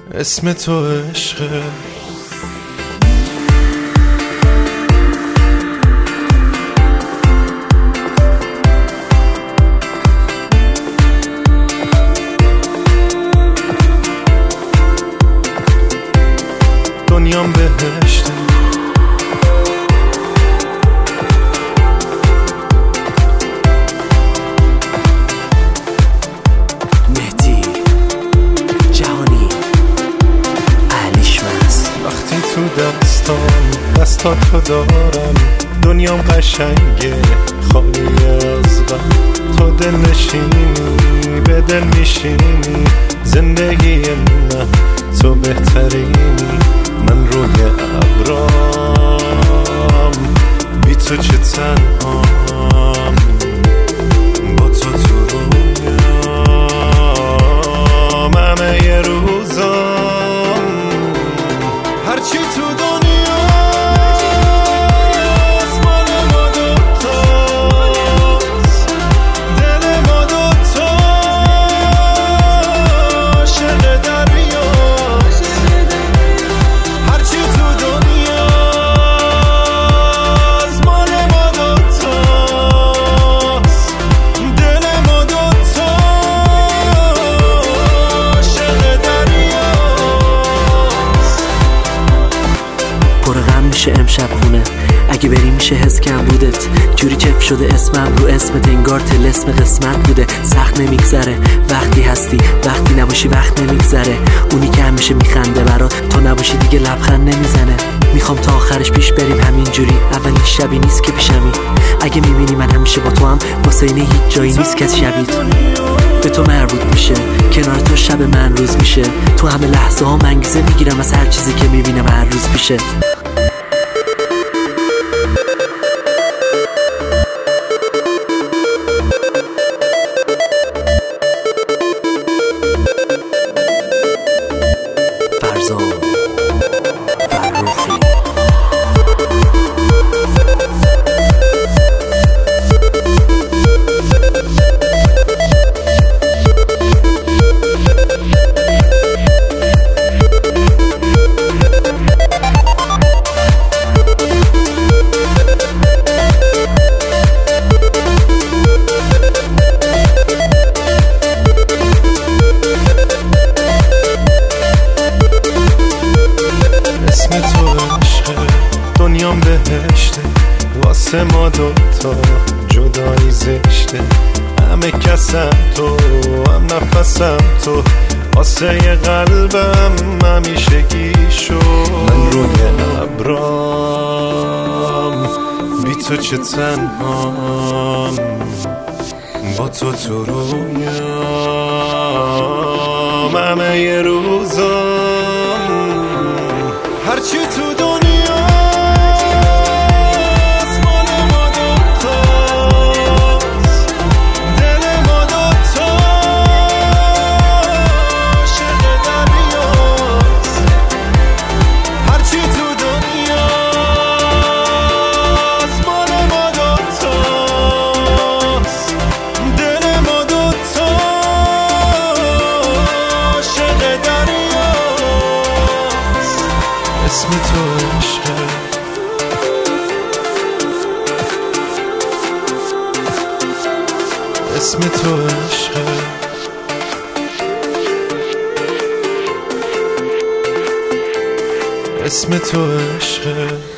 اسم تو عشقه. دنیام بهشته، مهدی جهانی علیش مست. وقتی تو دستاتو دارم دنیام قشنگه خالی از غم. تو دل نشینی به دل میشینی، زندگی من تو بهترینی. من روی ابرام بی تو چه تنهام، با تو تو رویام همه یه روزام. هرچی تو دنیا مال ما دوتاست، دل ما دوتاست، عشق دریاست. هرچی تو دنیا مال ما دوتاست، دل ما دوتاست، عشق دریاست. پر غم میشه امشب خونه، اگه بری میشه حس کم بودت. جوری چپ شده اسمم رو اسمت، انگار طلسم قسمت بوده. سخت نمیگذره وقتی هستی، وقتی نباشی وقت نمیگذره. اونی که همیشه میخنده برات، تو نباشی دیگه لبخند نمیزنه. میخوام تا آخرش پیش بریم همینجوری، اولین شبی نیست که پیشمی. اگه میبینی من همیشه با تو هم، واسه اینه هیچ جایی نیست کس شبیت به تو مربوط میشه. کنار تو شب من روز میشه، تو همه لحظه ها انگیزه میگیرم از هر چیزی که میبینم هر روز پیشه. فرزان فرخی اسم تو عشقه، دنیام بهشته، واسه ما دوتا جدایی زشته. همه کسم تو، هم نفسم تو، واسه یه قلبم همیشگی شو. من روی ابرام بی تو چه تنهام، با تو تو رویام همه یه روزام. هرچی تو دنیا مال ما دوتاست، دل ما دوتاست، عشق دریاست. هرچی تو دنیا مال ما دوتاست، دل ما دوتاست، عشق دریاست. اسم تو عشقه، اسم تو عشقه. اسم تو عشقه.